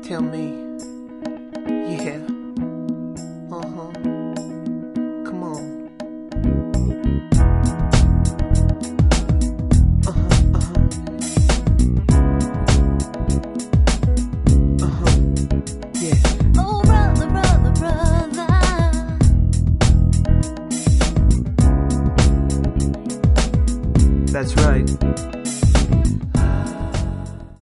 Tell me, yeah, come on, yeah. Oh, brother, brother, brother. That's right.